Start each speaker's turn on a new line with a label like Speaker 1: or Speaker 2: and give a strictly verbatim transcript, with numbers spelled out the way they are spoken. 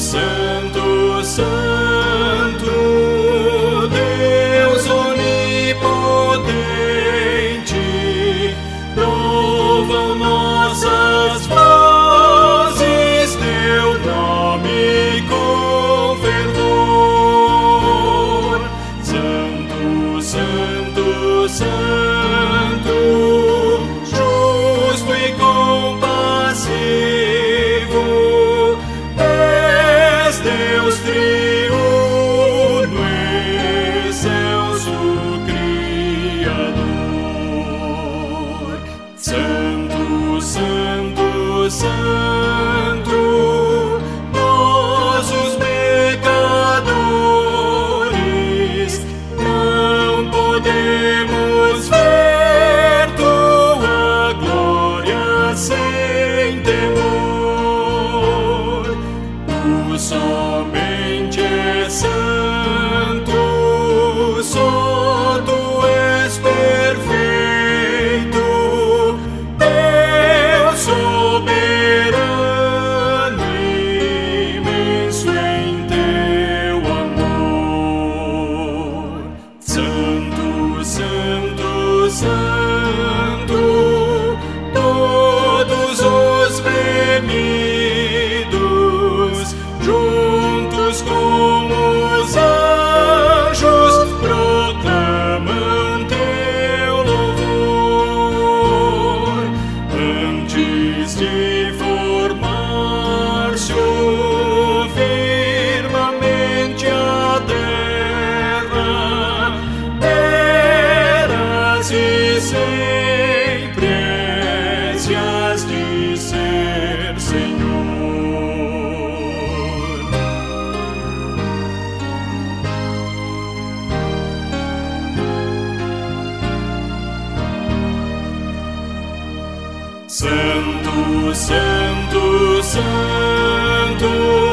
Speaker 1: Santo, Santo, Deus onipotente, louvam nossas vozes teu nome com fervor. Santo, Santo, Santo, justo e compassivo, és Deus triuno, excelso Criador. Santo, Santo, Santo, nós os pecadores não podemos ver tua glória sem temor. Tu somente és santo, só tu és perfeito, Deus soberano, imenso em teu amor. Santo, Santo, Santo, todos os remidos, juntos com os anjos, proclamam teu louvor. Antes de formar-se o firmamente a terra, eras e sempre és e has de ser, Senhor. Santo, Santo, Santo,